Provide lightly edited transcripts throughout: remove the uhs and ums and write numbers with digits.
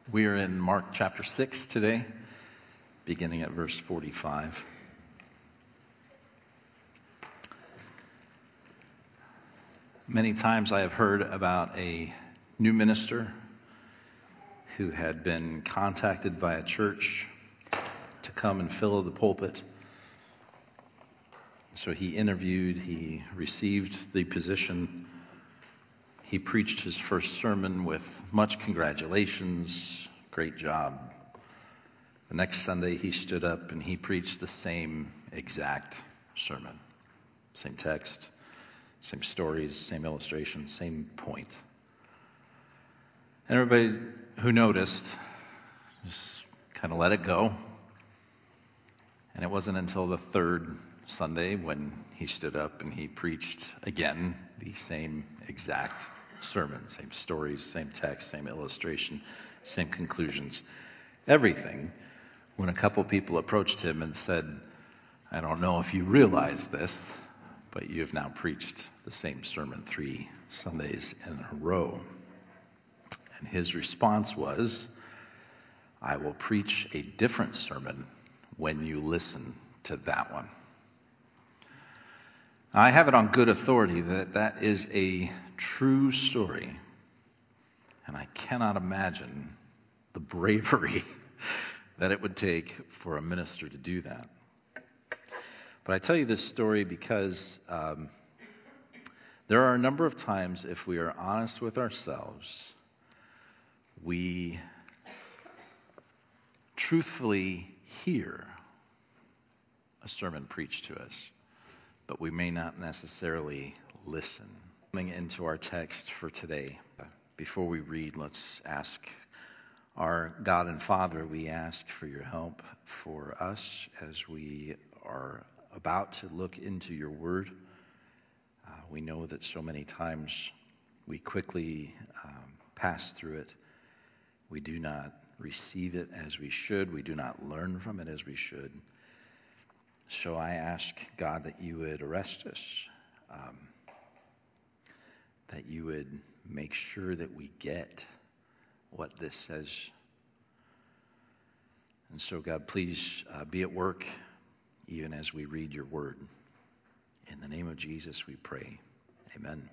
We are in Mark chapter 6 today, beginning at verse 45. Many times I have heard about a new minister who had been contacted by a church to come and fill the pulpit. So he interviewed, he received the position. He preached his first sermon with much congratulations, great job. The next Sunday he stood up and he preached the same exact sermon. Same text, same stories, same illustrations, same point. And everybody who noticed just kind of let it go. And it wasn't until the third Sunday when he stood up and he preached again the same exact sermon, same stories, same text, same illustration, same conclusions, everything, when a couple people approached him and said, "I don't know if you realize this, but you have now preached the same sermon 3 Sundays in a row." And his response was, "I will preach a different sermon when you listen to that one." I have it on good authority that that is a true story, and I cannot imagine the bravery that it would take for a minister to do that. But I tell you this story because there are a number of times, if we are honest with ourselves, we truthfully hear a sermon preached to us, but we may not necessarily listen. Coming into our text for today, before we read, let's ask our God and Father, we ask for your help for us as we are about to look into your word. We know that so many times we quickly pass through it. We do not receive it as we should. We do not learn from it as we should. So I ask, God, that you would arrest us, that you would make sure that we get what this says. And so, God, please be at work even as we read your word. In the name of Jesus we pray. Amen.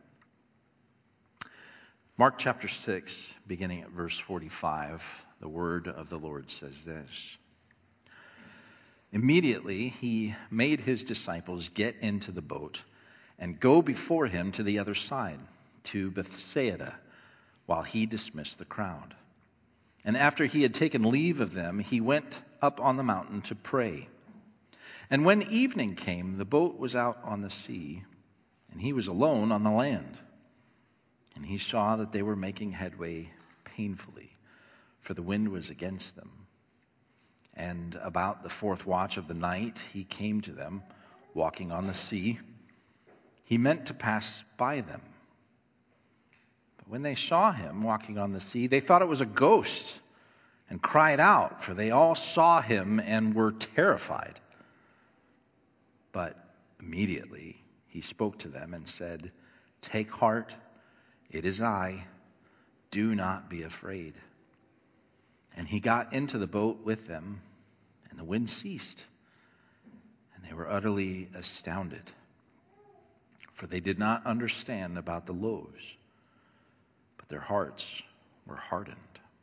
Mark chapter 6, beginning at verse 45, the word of the Lord says this. Immediately he made his disciples get into the boat and go before him to the other side, to Bethsaida, while he dismissed the crowd. And after he had taken leave of them, he went up on the mountain to pray. And when evening came, the boat was out on the sea, and he was alone on the land. And he saw that they were making headway painfully, for the wind was against them. And about the 4th watch of the night, he came to them, walking on the sea. He meant to pass by them. But when they saw him walking on the sea, they thought it was a ghost and cried out, for they all saw him and were terrified. But immediately he spoke to them and said, "Take heart, it is I. Do not be afraid." And he got into the boat with them, and the wind ceased, and they were utterly astounded, for they did not understand about the loaves, but their hearts were hardened.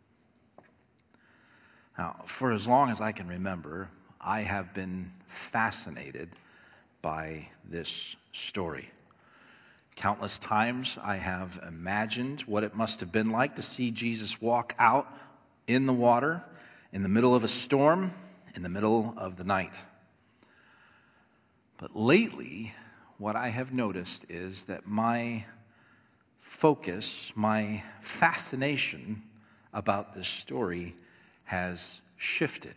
Now, for as long as I can remember, I have been fascinated by this story. Countless times I have imagined what it must have been like to see Jesus walk out in the water, in the middle of a storm, in the middle of the night. But lately, what I have noticed is that my focus, my fascination about this story has shifted.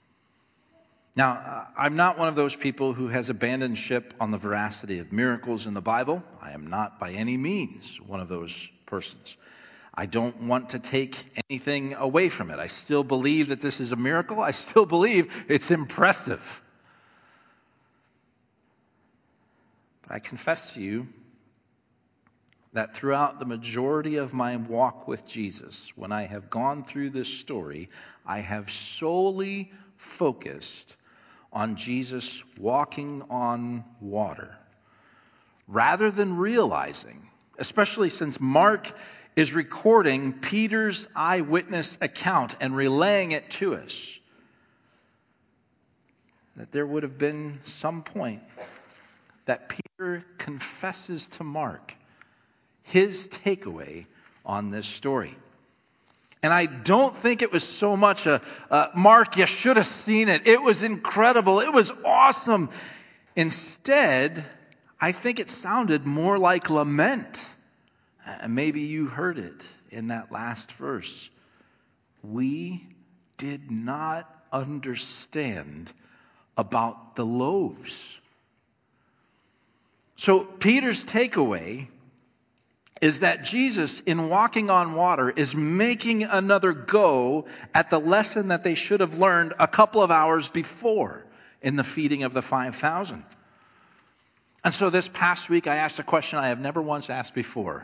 Now, I'm not one of those people who has abandoned ship on the veracity of miracles in the Bible. I am not by any means one of those persons. I don't want to take anything away from it. I still believe that this is a miracle. I still believe it's impressive. But I confess to you that throughout the majority of my walk with Jesus, when I have gone through this story, I have solely focused on Jesus walking on water, rather than realizing, especially since Mark is recording Peter's eyewitness account and relaying it to us, that there would have been some point that Peter confesses to Mark his takeaway on this story. And I don't think it was so much Mark, you should have seen it. It was incredible. It was awesome. Instead, I think it sounded more like lament. Maybe you heard it in that last verse. We did not understand about the loaves. So Peter's takeaway is that Jesus, in walking on water, is making another go at the lesson that they should have learned a couple of hours before in the feeding of the 5,000. And so this past week, I asked a question I have never once asked before.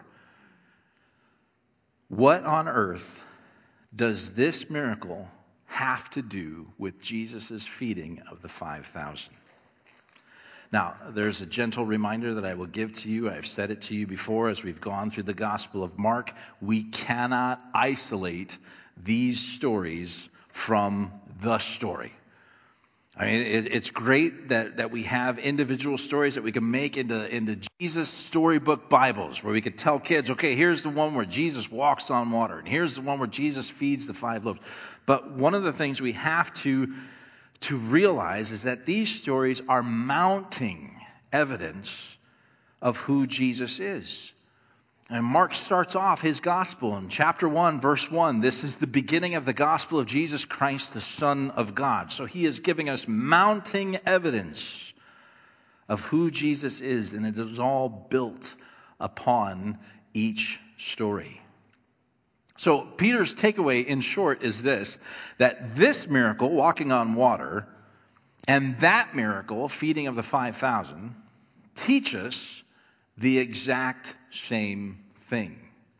What on earth does this miracle have to do with Jesus' feeding of the 5,000? Now, there's a gentle reminder that I will give to you. I've said it to you before as we've gone through the Gospel of Mark. We cannot isolate these stories from the story. I mean, it's great that we have individual stories that we can make into Jesus storybook Bibles, where we could tell kids, okay, here's the one where Jesus walks on water, and here's the one where Jesus feeds the 5 loaves. But one of the things we have to realize is that these stories are mounting evidence of who Jesus is. And Mark starts off his gospel in chapter 1, verse 1. This is the beginning of the gospel of Jesus Christ, the Son of God. So he is giving us mounting evidence of who Jesus is, and it is all built upon each story. So Peter's takeaway, in short, is this: that this miracle, walking on water, and that miracle, feeding of the 5,000, teach us the exact same thing.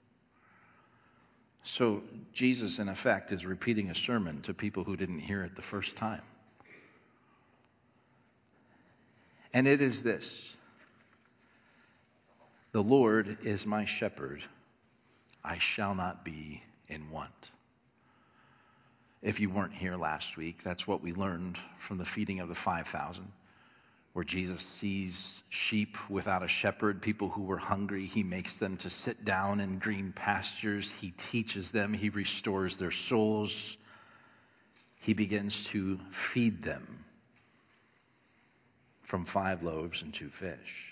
So Jesus, in effect, is repeating a sermon to people who didn't hear it the first time. And it is this: the Lord is my shepherd, I shall not be in want. If you weren't here last week, that's what we learned from the feeding of the 5,000, where Jesus sees sheep without a shepherd, people who were hungry. He makes them to sit down in green pastures. He teaches them. He restores their souls. He begins to feed them from 5 loaves and 2 fish.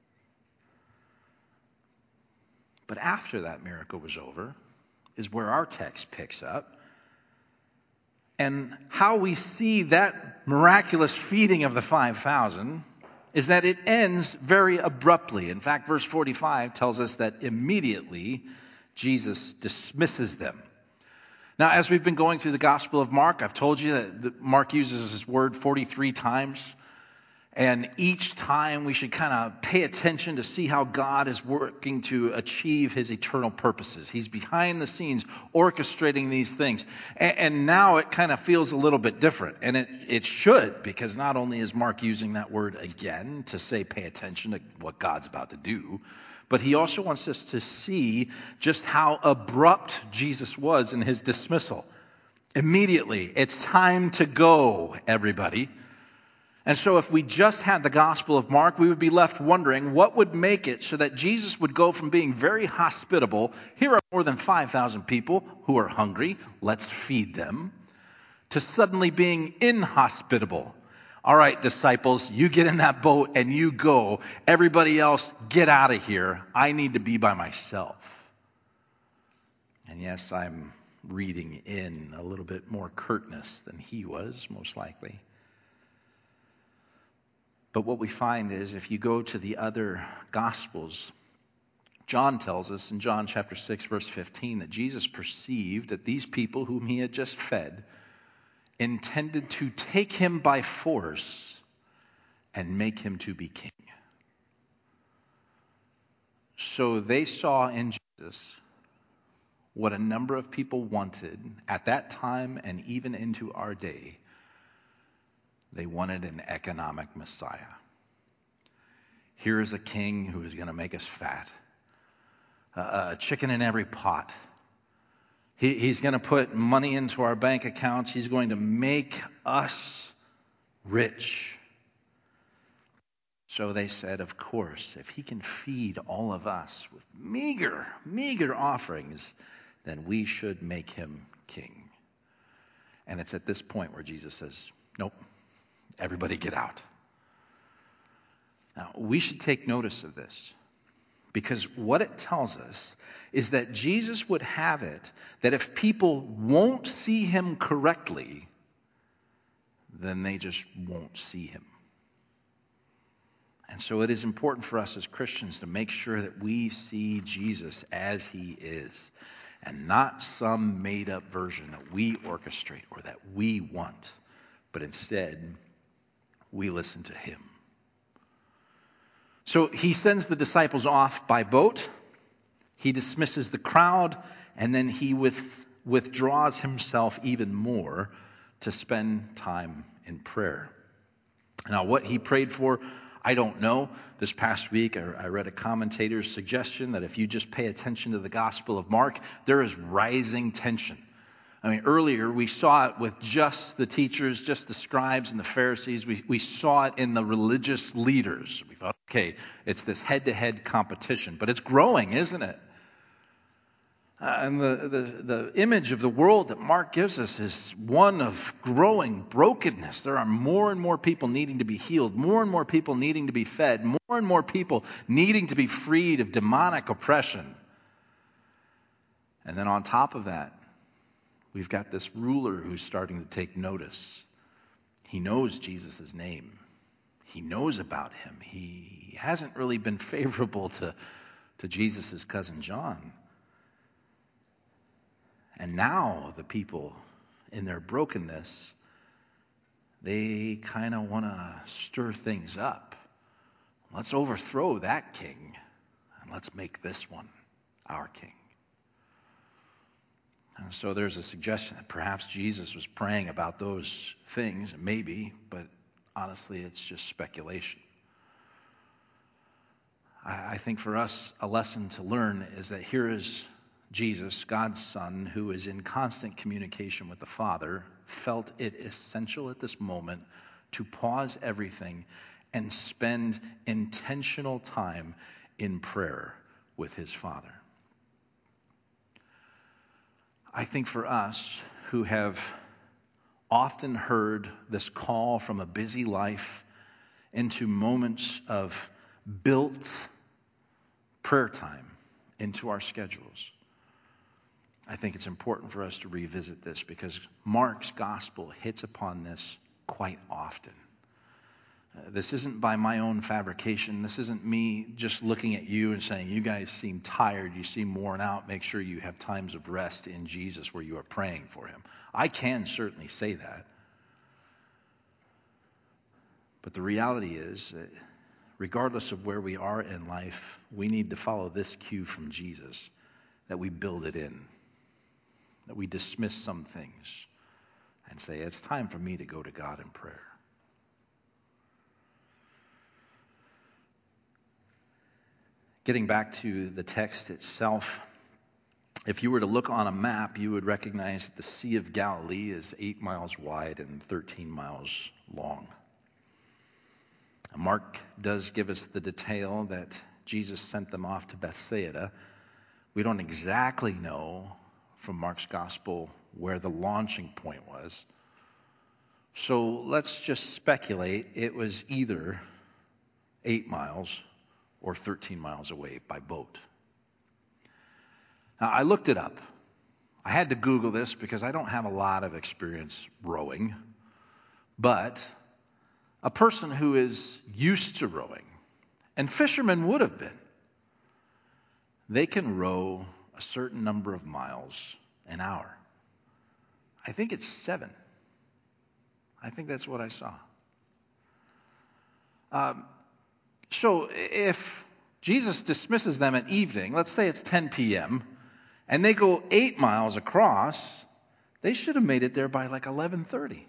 But after that miracle was over is where our text picks up. And how we see that miraculous feeding of the 5,000 is that it ends very abruptly. In fact, verse 45 tells us that immediately Jesus dismisses them. Now, as we've been going through the Gospel of Mark, I've told you that Mark uses this word 43 times. And each time we should kind of pay attention to see how God is working to achieve his eternal purposes. He's behind the scenes orchestrating these things. And now it kind of feels a little bit different. And it should, because not only is Mark using that word again to say pay attention to what God's about to do, but he also wants us to see just how abrupt Jesus was in his dismissal. Immediately, it's time to go, everybody. And so if we just had the Gospel of Mark, we would be left wondering what would make it so that Jesus would go from being very hospitable, here are more than 5,000 people who are hungry, let's feed them, to suddenly being inhospitable. All right, disciples, you get in that boat and you go. Everybody else, get out of here. I need to be by myself. And yes, I'm reading in a little bit more curtness than he was, most likely. But what we find is if you go to the other Gospels, John tells us in John chapter 6, verse 15, that Jesus perceived that these people whom he had just fed intended to take him by force and make him to be king. So they saw in Jesus what a number of people wanted at that time and even into our day. They wanted an economic Messiah. Here is a king who is going to make us fat. A chicken in every pot. He's going to put money into our bank accounts. He's going to make us rich. So they said, of course, if he can feed all of us with meager offerings, then we should make him king. And it's at this point where Jesus says, nope, everybody get out. Now, we should take notice of this, because what it tells us is that Jesus would have it that if people won't see him correctly, then they just won't see him. And so it is important for us as Christians to make sure that we see Jesus as he is, and not some made-up version that we orchestrate or that we want, but instead we listen to him. So he sends the disciples off by boat. He dismisses the crowd, and then he withdraws himself even more to spend time in prayer. Now, what he prayed for, I don't know. This past week, I read a commentator's suggestion that if you just pay attention to the Gospel of Mark, there is rising tension. I mean, earlier we saw it with just the teachers, just the scribes and the Pharisees. We saw it in the religious leaders. We thought, okay, it's this head-to-head competition, but it's growing, isn't it? And the image of the world that Mark gives us is one of growing brokenness. There are more and more people needing to be healed, more and more people needing to be fed, more and more people needing to be freed of demonic oppression. And then on top of that, we've got this ruler who's starting to take notice. He knows Jesus' name. He knows about him. He hasn't really been favorable to Jesus' cousin John. And now the people, in their brokenness, they kind of want to stir things up. Let's overthrow that king, and let's make this one our king. And so there's a suggestion that perhaps Jesus was praying about those things, maybe, but honestly, it's just speculation. I think for us, a lesson to learn is that here is Jesus, God's Son, who is in constant communication with the Father, felt it essential at this moment to pause everything and spend intentional time in prayer with his Father. I think for us who have often heard this call from a busy life into moments of built prayer time into our schedules, I think it's important for us to revisit this, because Mark's gospel hits upon this quite often. This isn't by my own fabrication. This isn't me just looking at you and saying, you guys seem tired, you seem worn out. Make sure you have times of rest in Jesus where you are praying for him. I can certainly say that. But the reality is that regardless of where we are in life, we need to follow this cue from Jesus, that we build it in, that we dismiss some things and say, it's time for me to go to God in prayer. Getting back to the text itself, if you were to look on a map, you would recognize that the Sea of Galilee is 8 miles wide and 13 miles long. Mark does give us the detail that Jesus sent them off to Bethsaida. We don't exactly know from Mark's gospel where the launching point was. So let's just speculate it was either 8 miles or 13 miles away by boat. Now, I looked it up. I had to Google this because I don't have a lot of experience rowing. But a person who is used to rowing, and fishermen would have been, they can row a certain number of miles an hour. I think it's 7. I think that's what I saw. So if Jesus dismisses them at evening. Let's say it's 10 p.m. and they go 8 miles across. They should have made it there by like 11:30.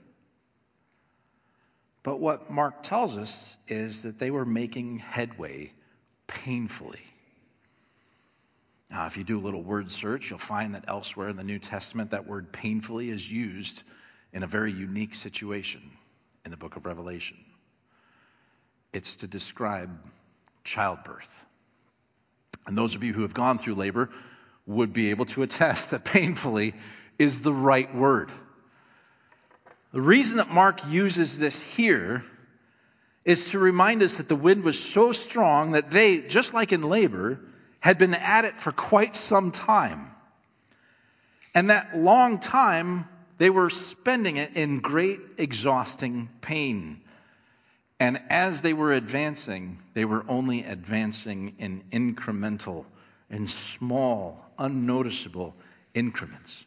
But what Mark tells us is that they were making headway painfully. Now, if you do a little word search, you'll find that elsewhere in the New Testament, that word painfully is used in a very unique situation in the book of Revelation. It's to describe childbirth. And those of you who have gone through labor would be able to attest that painfully is the right word. The reason that Mark uses this here is to remind us that the wind was so strong that they, just like in labor, had been at it for quite some time. And that long time, they were spending it in great, exhausting pain. And as they were advancing, they were only advancing in incremental, in small, unnoticeable increments.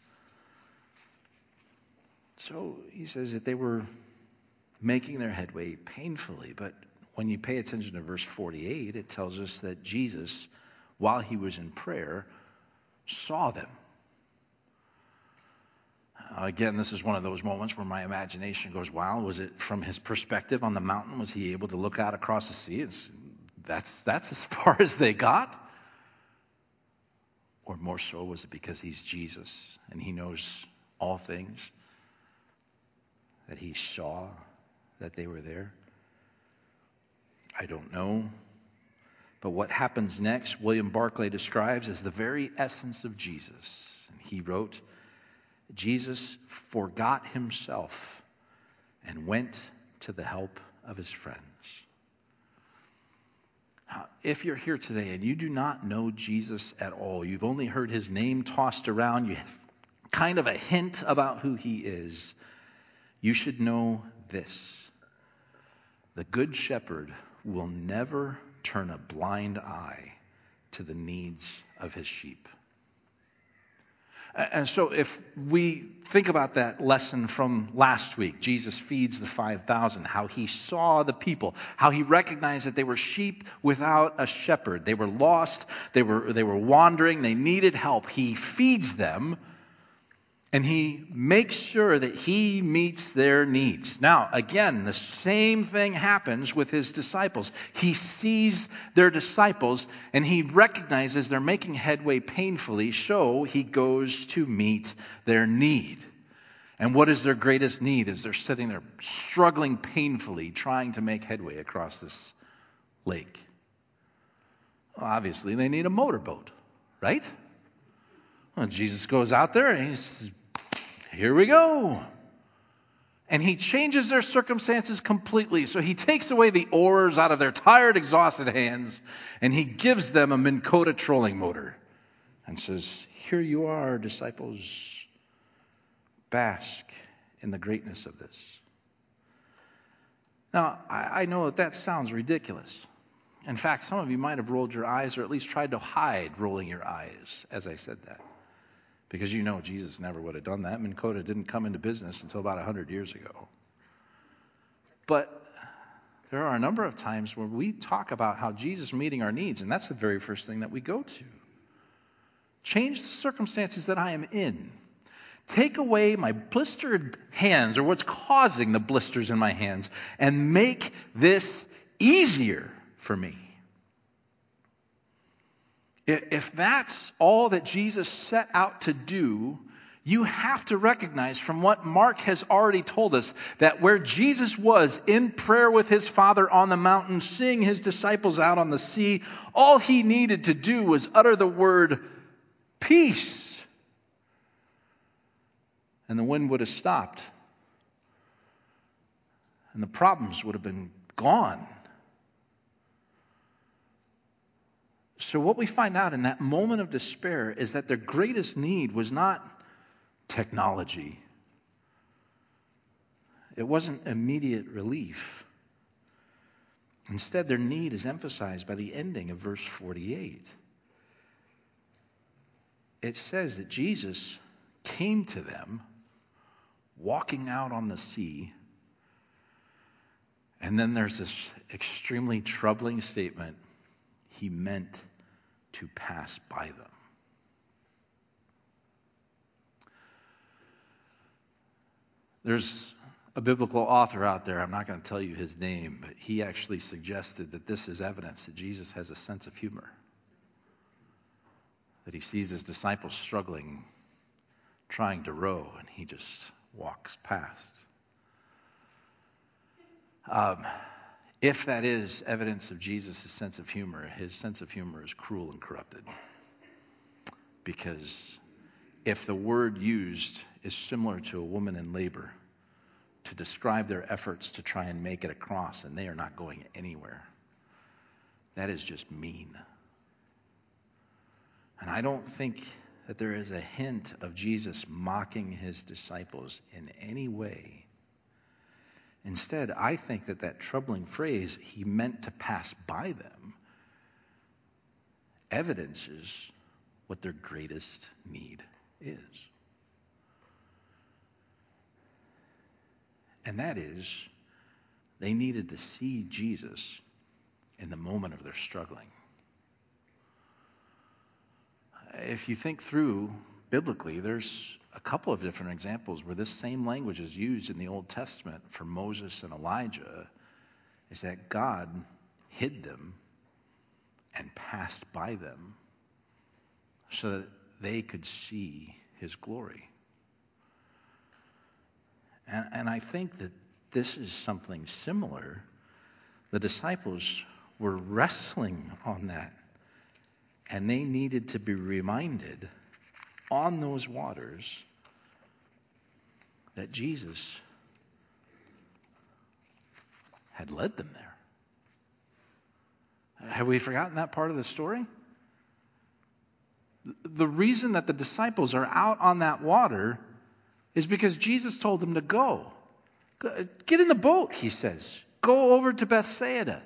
So he says that they were making their headway painfully. But when you pay attention to verse 48, it tells us that Jesus, while he was in prayer, saw them. Again, this is one of those moments where my imagination goes wild. Was it from his perspective on the mountain? Was he able to look out across the sea? That's as far as they got? Or more so, was it because he's Jesus and he knows all things, that he saw that they were there? I don't know. But what happens next, William Barclay describes as the very essence of Jesus. And he wrote, Jesus forgot himself and went to the help of his friends. Now, if you're here today and you do not know Jesus at all, you've only heard his name tossed around, you have kind of a hint about who he is, you should know this. The Good Shepherd will never turn a blind eye to the needs of his sheep. And so if we think about that lesson from last week, Jesus feeds the 5,000, how he saw the people, how he recognized that they were sheep without a shepherd. They were lost, they were wandering, they needed help. He feeds them, and he makes sure that he meets their needs. Now, again, the same thing happens with his disciples. He sees their disciples, and he recognizes they're making headway painfully, so he goes to meet their need. And what is their greatest need as they're sitting there struggling painfully, trying to make headway across this lake? Well, obviously, they need a motorboat, right? Well, Jesus goes out there and he says, here we go. And he changes their circumstances completely. So he takes away the oars out of their tired, exhausted hands, and he gives them a Minn Kota trolling motor and says, here you are, disciples. Bask in the greatness of this. Now, I know that sounds ridiculous. In fact, some of you might have rolled your eyes or at least tried to hide rolling your eyes as I said that. Because you know Jesus never would have done that. Minn Kota didn't come into business until about 100 years ago. But there are a number of times where we talk about how Jesus meeting our needs, and that's the very first thing that we go to. Change the circumstances that I am in. Take away my blistered hands, or what's causing the blisters in my hands, and make this easier for me. If that's all that Jesus set out to do, you have to recognize from what Mark has already told us that where Jesus was in prayer with his Father on the mountain, seeing his disciples out on the sea, all he needed to do was utter the word peace. And the wind would have stopped. And the problems would have been gone. So what we find out in that moment of despair is that their greatest need was not technology. It wasn't immediate relief. Instead, their need is emphasized by the ending of verse 48. It says that Jesus came to them walking out on the sea. And then there's this extremely troubling statement. he meant to pass by them. There's a biblical author out there, I'm not going to tell you his name, but he actually suggested that this is evidence that Jesus has a sense of humor. That he sees his disciples struggling, trying to row, and he just walks past. If that is evidence of Jesus' sense of humor, his sense of humor is cruel and corrupted. Because if the word used is similar to a woman in labor to describe their efforts to try and make it across and they are not going anywhere, that is just mean. And I don't think that there is a hint of Jesus mocking his disciples in any way. Instead, I think that troubling phrase, he meant to pass by them, evidences what their greatest need is. And that is, they needed to see Jesus in the moment of their struggling. If you think through biblically, there's a couple of different examples where this same language is used in the Old Testament for Moses and Elijah, is that God hid them and passed by them so that they could see his glory. And I think that this is something similar. The disciples were wrestling on that. And they needed to be reminded on those waters that Jesus had led them there. Have we forgotten that part of the story? The reason that the disciples are out on that water is because Jesus told them to go. Get in the boat, he says. Go over to Bethsaida.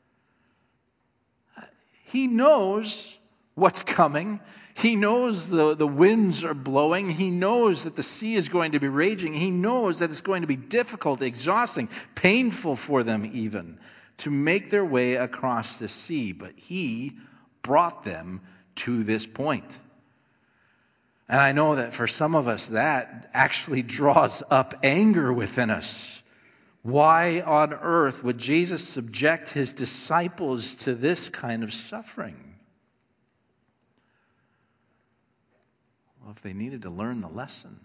He knows what's coming. He knows the winds are blowing. He knows that the sea is going to be raging. He knows that it's going to be difficult, exhausting, painful for them even to make their way across the sea. But he brought them to this point. And I know that for some of us that actually draws up anger within us. Why on earth would Jesus subject his disciples to this kind of suffering? Well, if they needed to learn the lesson,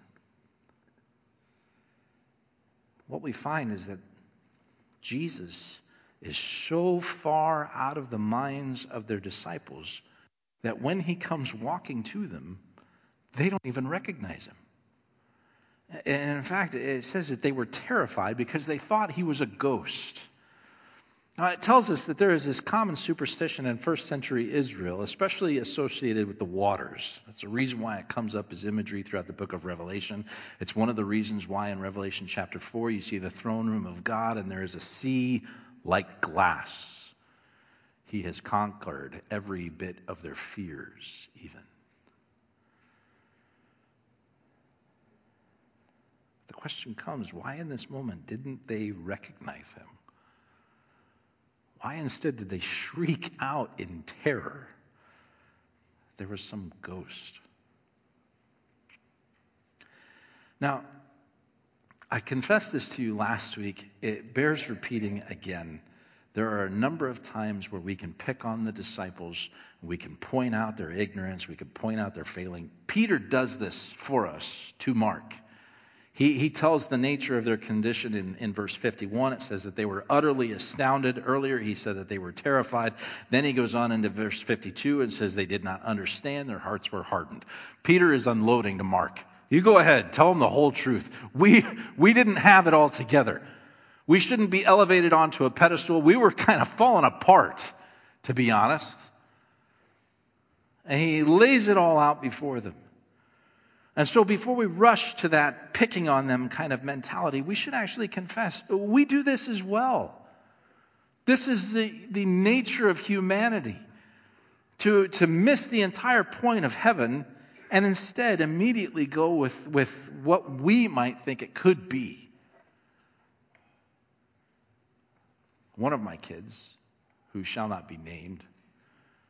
what we find is that Jesus is so far out of the minds of their disciples that when he comes walking to them, they don't even recognize him. And in fact, it says that they were terrified because they thought he was a ghost. Now, it tells us that there is this common superstition in first century Israel, especially associated with the waters. That's the reason why it comes up as imagery throughout the book of Revelation. It's one of the reasons why in Revelation chapter 4 you see the throne room of God and there is a sea like glass. He has conquered every bit of their fears even. The question comes, why in this moment didn't they recognize him? Why instead did they shriek out in terror? There was some ghost. Now, I confessed this to you last week. It bears repeating again. There are a number of times where we can pick on the disciples. We can point out their ignorance. We can point out their failing. Peter does this for us to Mark. He tells the nature of their condition in verse 51. It says that they were utterly astounded. Earlier he said that they were terrified. Then he goes on into verse 52 and says they did not understand. Their hearts were hardened. Peter is unloading to Mark. You go ahead. Tell them the whole truth. We didn't have it all together. We shouldn't be elevated onto a pedestal. We were kind of falling apart, to be honest. And he lays it all out before them. And so before we rush to that picking on them kind of mentality, we should actually confess we do this as well. This is the nature of humanity. To miss the entire point of heaven and instead immediately go with what we might think it could be. One of my kids, who shall not be named,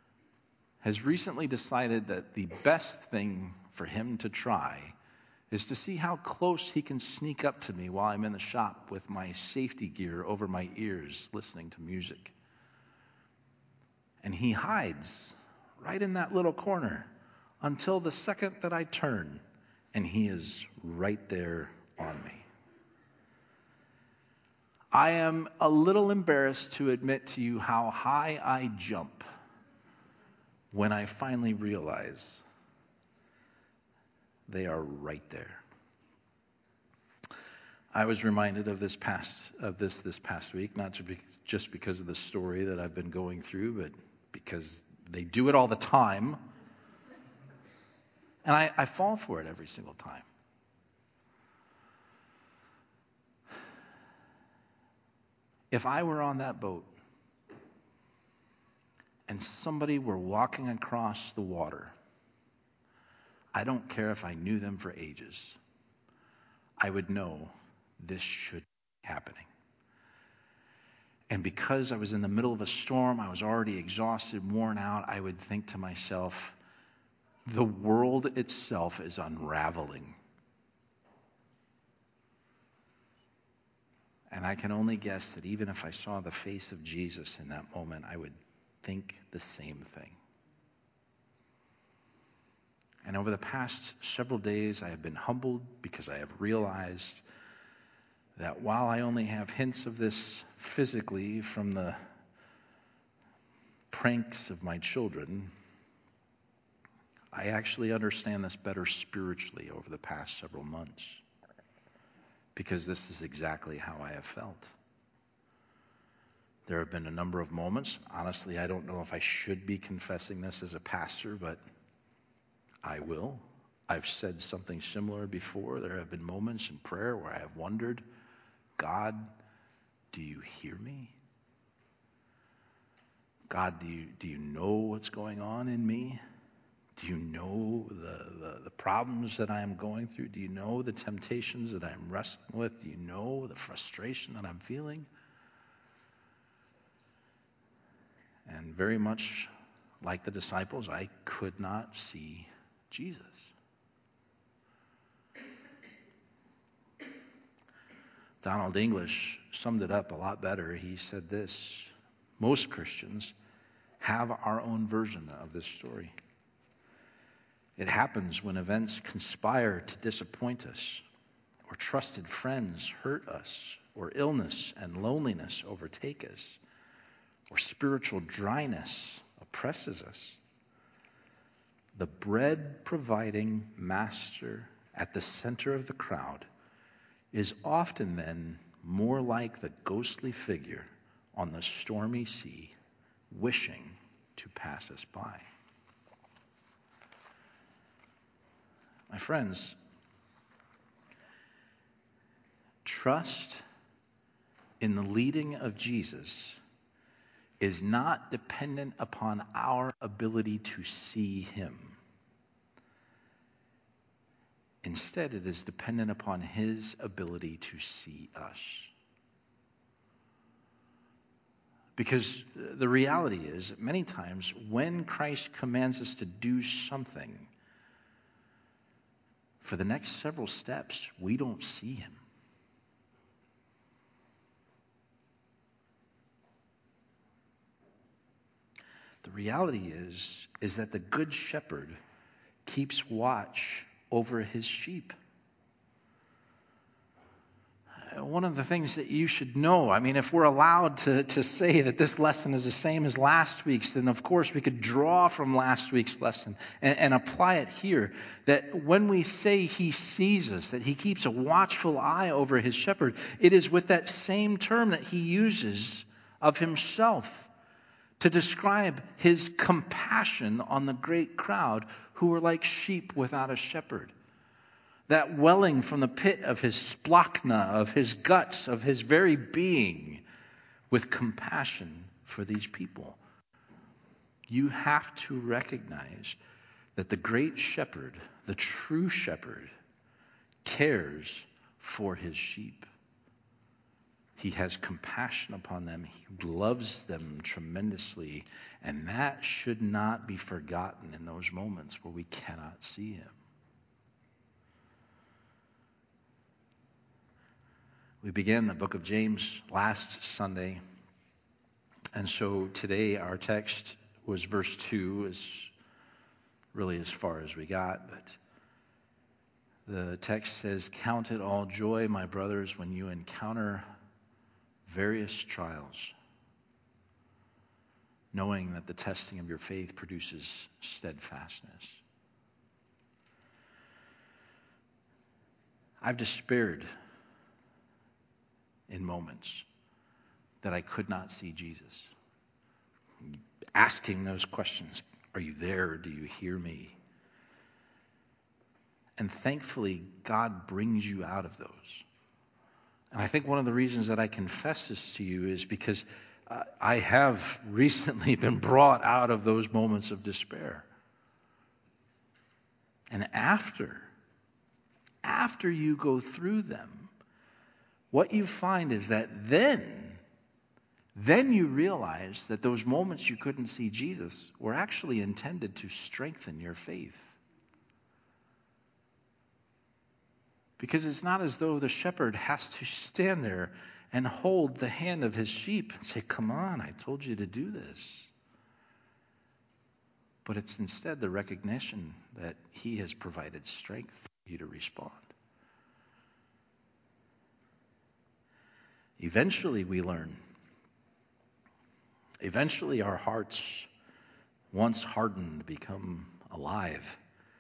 has recently decided that the best thing for him to try is to see how close he can sneak up to me while I'm in the shop with my safety gear over my ears listening to music. And he hides right in that little corner until the second that I turn, and he is right there on me. I am a little embarrassed to admit to you how high I jump when I finally realize they are right there. I was reminded of this past week, not just because of the story that I've been going through, but because they do it all the time. And I fall for it every single time. If I were on that boat and somebody were walking across the water, I don't care if I knew them for ages, I would know this should be happening. And because I was in the middle of a storm, I was already exhausted, worn out, I would think to myself, the world itself is unraveling. And I can only guess that even if I saw the face of Jesus in that moment, I would think the same thing. And over the past several days, I have been humbled because I have realized that while I only have hints of this physically from the pranks of my children, I actually understand this better spiritually over the past several months, because this is exactly how I have felt. There have been a number of moments. Honestly, I don't know if I should be confessing this as a pastor, but I will. I've said something similar before. There have been moments in prayer where I have wondered, God, do you hear me? God, do you know what's going on in me? Do you know the problems that I am going through? Do you know the temptations that I'm wrestling with? Do you know the frustration that I'm feeling? And very much like the disciples, I could not see Jesus. Donald English summed it up a lot better. He said this: most Christians have our own version of this story. It happens when events conspire to disappoint us, or trusted friends hurt us, or illness and loneliness overtake us, or spiritual dryness oppresses us. The bread-providing master at the center of the crowd is often then more like the ghostly figure on the stormy sea, wishing to pass us by. My friends, trust in the leading of Jesus is not dependent upon our ability to see him. Instead, it is dependent upon his ability to see us. Because the reality is that many times when Christ commands us to do something, for the next several steps, we don't see him. The reality is that the good shepherd keeps watch over his sheep. One of the things that you should know, if we're allowed to say that this lesson is the same as last week's, then of course we could draw from last week's lesson and apply it here. That when we say he sees us, that he keeps a watchful eye over his shepherd, it is with that same term that he uses of himself to describe his compassion on the great crowd who were like sheep without a shepherd. That welling from the pit of his splachna, of his guts, of his very being, with compassion for these people. You have to recognize that the great shepherd, the true shepherd, cares for his sheep. He has compassion upon them. He loves them tremendously. And that should not be forgotten in those moments where we cannot see him. We began the book of James last Sunday. And so today our text was verse 2, is really as far as we got. But the text says, "Count it all joy, my brothers, when you encounter various trials, knowing that the testing of your faith produces steadfastness." I've despaired in moments that I could not see Jesus. Asking those questions, are you there? Do you hear me? And thankfully, God brings you out of those. And I think one of the reasons that I confess this to you is because I have recently been brought out of those moments of despair. And after you go through them, what you find is that then you realize that those moments you couldn't see Jesus were actually intended to strengthen your faith. Because it's not as though the shepherd has to stand there and hold the hand of his sheep and say, "Come on, I told you to do this." But it's instead the recognition that he has provided strength for you to respond. Eventually we learn. Eventually our hearts, once hardened, become alive.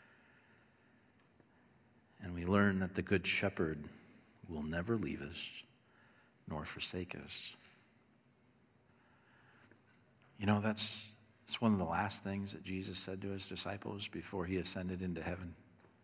And we learn that the Good Shepherd will never leave us nor forsake us. You know, it's one of the last things that Jesus said to his disciples before he ascended into heaven.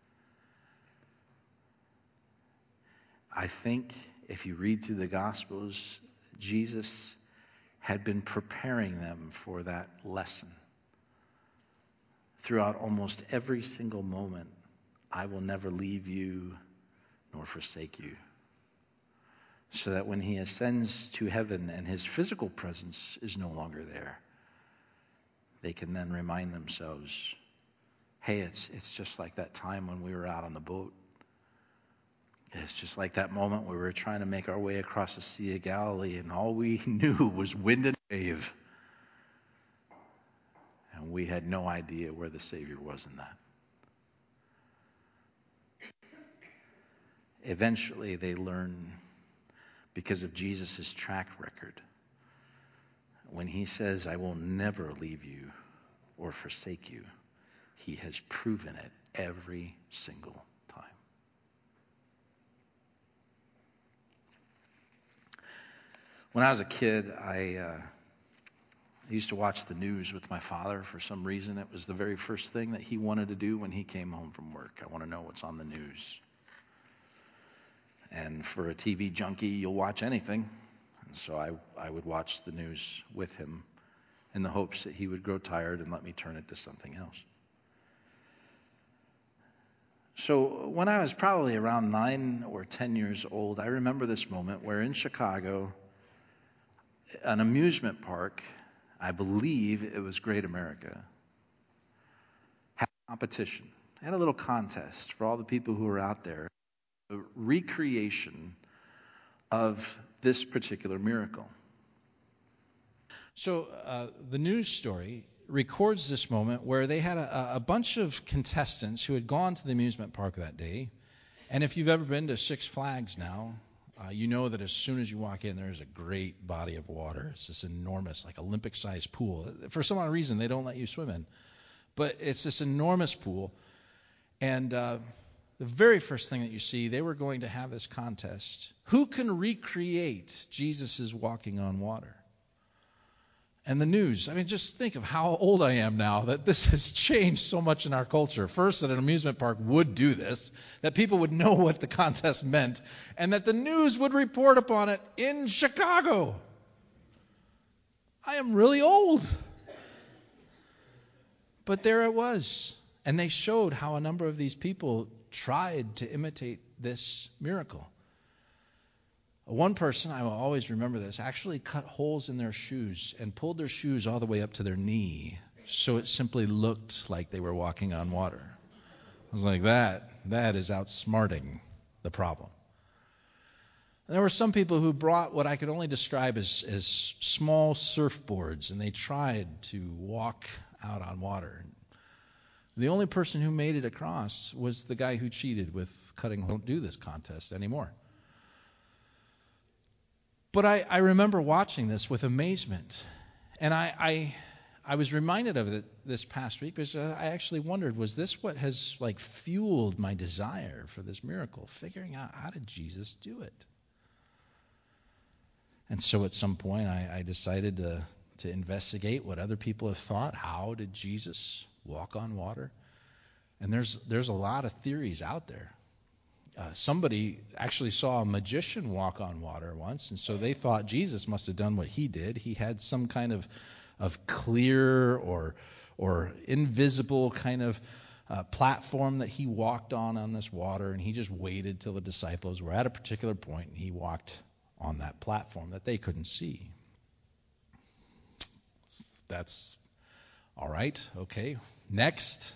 I think if you read through the Gospels, Jesus had been preparing them for that lesson. Throughout almost every single moment, I will never leave you nor forsake you. So that when he ascends to heaven and his physical presence is no longer there, they can then remind themselves, hey, it's just like that time when we were out on the boat. It's just like that moment where we were trying to make our way across the Sea of Galilee and all we knew was wind and wave. And we had no idea where the Savior was in that. Eventually they learn, because of Jesus' track record, when he says, "I will never leave you or forsake you," he has proven it every single time. When I was a kid, I used to watch the news with my father. For some reason, it was the very first thing that he wanted to do when he came home from work. I want to know what's on the news. And for a TV junkie, you'll watch anything. And so I would watch the news with him in the hopes that he would grow tired and let me turn it to something else. So when I was probably around 9 or 10 years old, I remember this moment where in Chicago, an amusement park, I believe it was Great America, had a competition, had a little contest for all the people who were out there, a recreation of this particular miracle. So the news story records this moment where they had a bunch of contestants who had gone to the amusement park that day. And if you've ever been to Six Flags now, you know that as soon as you walk in, there's a great body of water. It's this enormous, like Olympic-sized pool. For some odd reason, they don't let you swim in. But it's this enormous pool. And the very first thing that you see, they were going to have this contest. Who can recreate Jesus' walking on water? And the news, I mean, just think of how old I am now that this has changed so much in our culture. First, that an amusement park would do this, that people would know what the contest meant, and that the news would report upon it in Chicago. I am really old. But there it was. And they showed how a number of these people tried to imitate this miracle. One person, I will always remember this, actually cut holes in their shoes and pulled their shoes all the way up to their knee so it simply looked like they were walking on water. I was like, that is outsmarting the problem. And there were some people who brought what I could only describe as small surfboards, and they tried to walk out on water. The only person who made it across was the guy who cheated with cutting. Don't do this contest anymore. But I remember watching this with amazement, and I was reminded of it this past week because I actually wondered, was this what has fueled my desire for this miracle? Figuring out, how did Jesus do it? And so at some point I decided to investigate what other people have thought. How did Jesus walk on water? And there's a lot of theories out there. Somebody actually saw a magician walk on water once, and so they thought Jesus must have done what he did. He had some kind of clear or invisible kind of platform that he walked on this water, and he just waited till the disciples were at a particular point, and he walked on that platform that they couldn't see. That's all right. Okay. Next.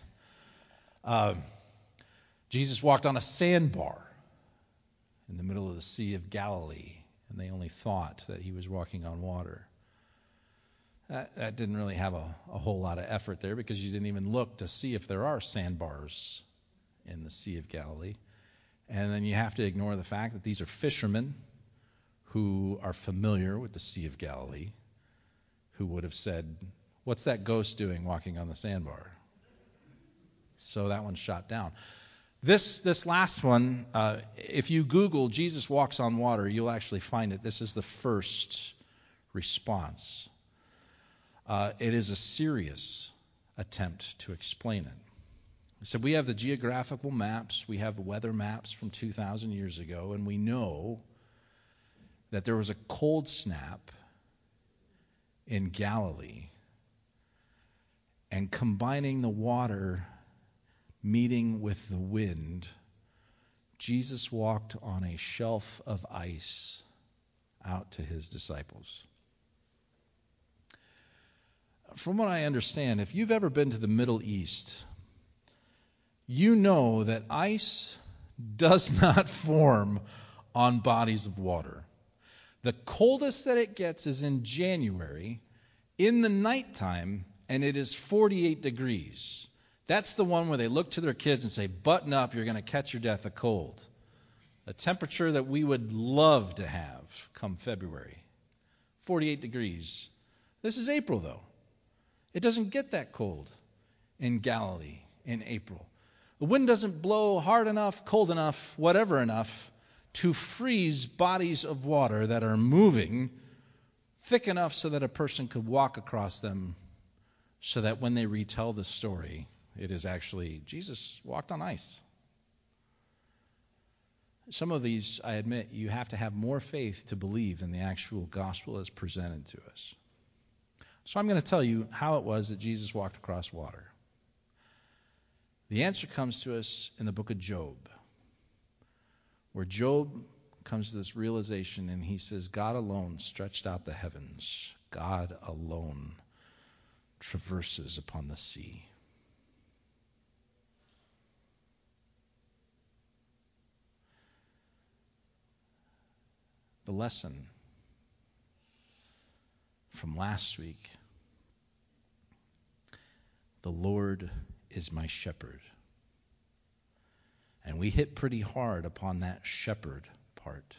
Jesus walked on a sandbar in the middle of the Sea of Galilee, and they only thought that he was walking on water. That didn't really have a whole lot of effort there because you didn't even look to see if there are sandbars in the Sea of Galilee. And then you have to ignore the fact that these are fishermen who are familiar with the Sea of Galilee, who would have said, "What's that ghost doing walking on the sandbar?" So that one's shot down. This last one, if you Google Jesus walks on water, you'll actually find it. This is the first response. It is a serious attempt to explain it. So we have the geographical maps, we have the weather maps from 2,000 years ago, and we know that there was a cold snap in Galilee, and combining the water meeting with the wind, Jesus walked on a shelf of ice out to his disciples. From what I understand, if you've ever been to the Middle East, you know that ice does not form on bodies of water. The coldest that it gets is in January, in the nighttime, and it is 48 degrees. That's the one where they look to their kids and say, "Button up, you're going to catch your death of cold." A temperature that we would love to have come February. 48 degrees. This is April, though. It doesn't get that cold in Galilee in April. The wind doesn't blow hard enough, cold enough, whatever enough to freeze bodies of water that are moving thick enough so that a person could walk across them, so that when they retell the story, it is actually Jesus walked on ice. Some of these, I admit, you have to have more faith to believe in the actual gospel as presented to us. So I'm going to tell you how it was that Jesus walked across water. The answer comes to us in the book of Job, where Job comes to this realization and he says, God alone stretched out the heavens. God alone traverses upon the sea. The lesson from last week, the Lord is my shepherd. And we hit pretty hard upon that shepherd part,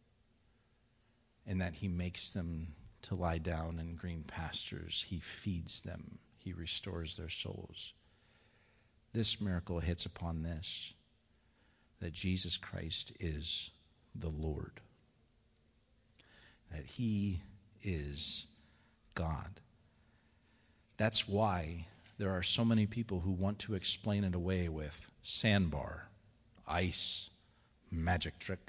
in that he makes them to lie down in green pastures. He feeds them. He restores their souls. This miracle hits upon this, that Jesus Christ is the Lord, that he is God. That's why there are so many people who want to explain it away with sandbar, ice, magic trick,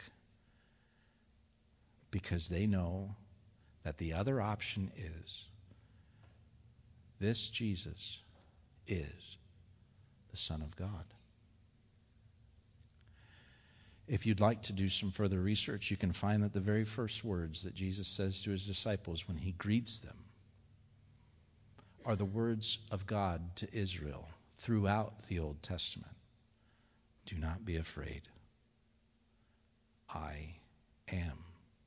because they know that the other option is this Jesus is the Son of God. If you'd like to do some further research, you can find that the very first words that Jesus says to his disciples when he greets them are the words of God to Israel throughout the Old Testament. Do not be afraid. I am.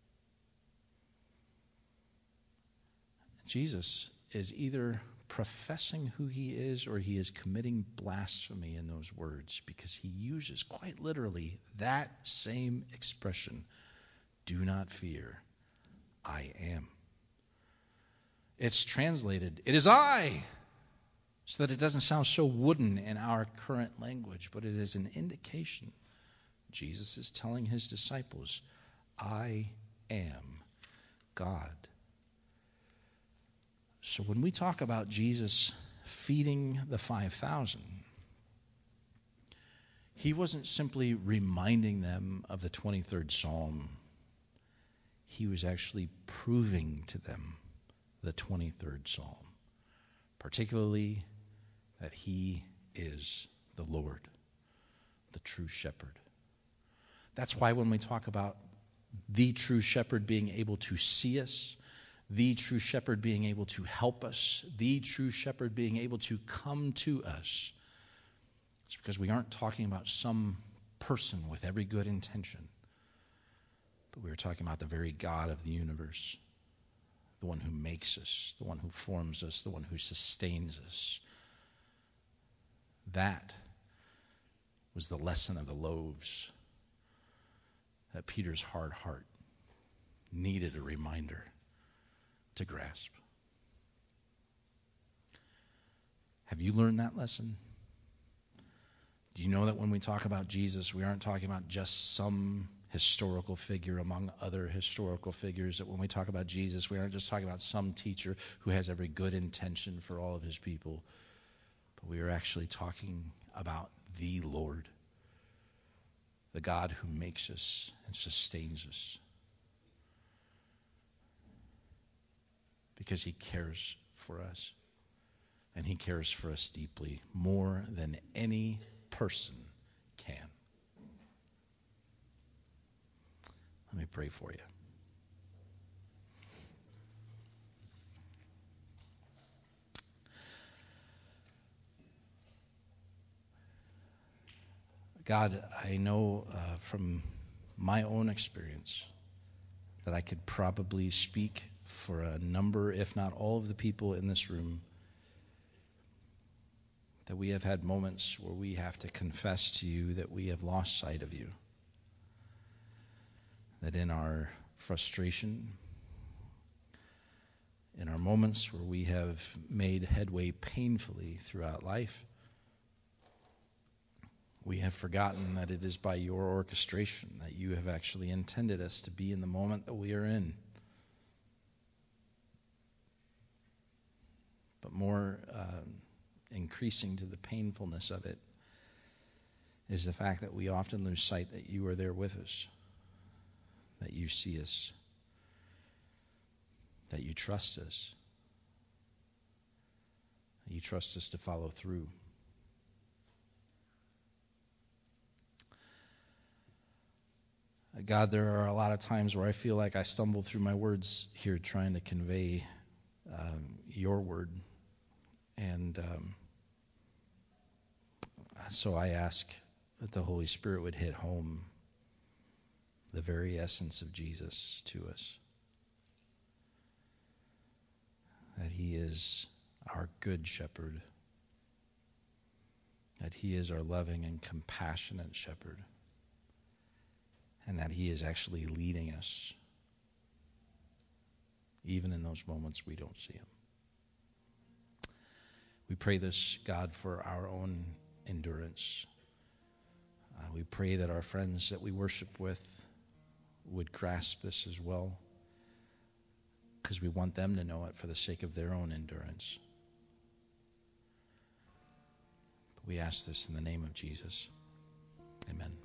Jesus is either professing who he is or he is committing blasphemy in those words, because he uses quite literally that same expression, do not fear, I am. It's translated, it is I, so that it doesn't sound so wooden in our current language, but it is an indication. Jesus is telling his disciples, I am God. So when we talk about Jesus feeding the 5,000, he wasn't simply reminding them of the 23rd Psalm. He was actually proving to them the 23rd Psalm, particularly that he is the Lord, the true shepherd. That's why when we talk about the true shepherd being able to see us, the true shepherd being able to help us, the true shepherd being able to come to us, it's because we aren't talking about some person with every good intention, but we are talking about the very God of the universe, the one who makes us, the one who forms us, the one who sustains us. That was the lesson of the loaves that Peter's hard heart needed a reminder to grasp. Have you learned that lesson? Do you know that when we talk about Jesus, we aren't talking about just some historical figure among other historical figures? That when we talk about Jesus, we aren't just talking about some teacher who has every good intention for all of his people, but we are actually talking about the Lord, the God who makes us and sustains us, because he cares for us, and he cares for us deeply, more than any person can. Let me pray for you. God, I know from my own experience that I could probably speak for a number, if not all of the people in this room, that we have had moments where we have to confess to you that we have lost sight of you. That in our frustration, in our moments where we have made headway painfully throughout life, we have forgotten that it is by your orchestration that you have actually intended us to be in the moment that we are in. But more increasing to the painfulness of it is the fact that we often lose sight that you are there with us, that you see us, that you trust us, that you trust us to follow through. God, there are a lot of times where I feel like I stumble through my words here trying to convey your word. And so I ask that the Holy Spirit would hit home the very essence of Jesus to us. That he is our good shepherd. That he is our loving and compassionate shepherd. And that he is actually leading us, even in those moments we don't see him. We pray this, God, for our own endurance. We pray that our friends that we worship with would grasp this as well, because we want them to know it for the sake of their own endurance. But we ask this in the name of Jesus. Amen.